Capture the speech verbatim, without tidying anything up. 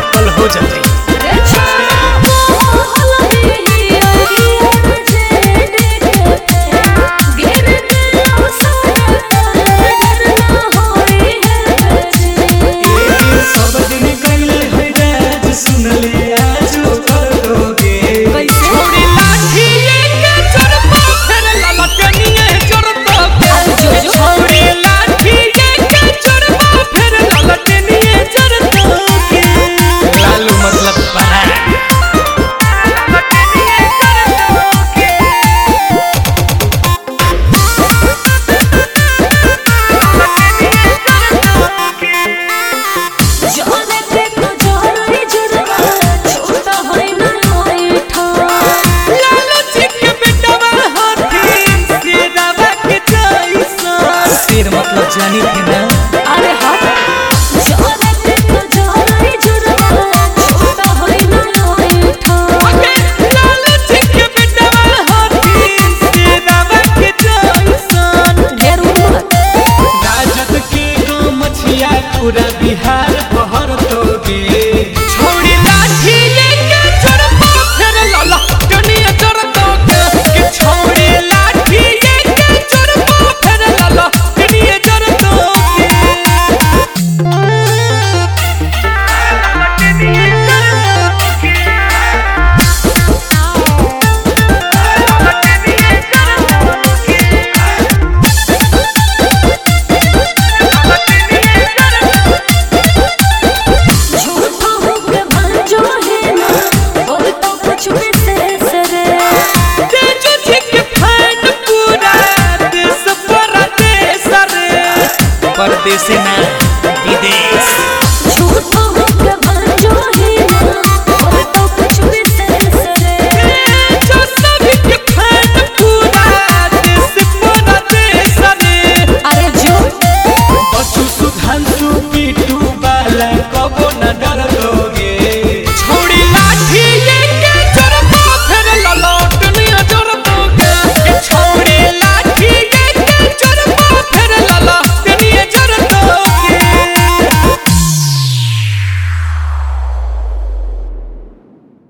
कल हो जाते। मतलब जानी थे ना। अरे हाँ जोरे तो जोरे जुर्मा छोटा होई ना होई ठा लाल ठीक बेटवा हाथी से रवा के जैसन ढेर उमत राजत के गो मछिया पूरा बिहार बहर तोगे छोड़ी लाठी लेके चरपा फिर लाला दुनिया चर तोगे के छोड़ी लाठी लेके चरपा फिर लाला परदेसी ना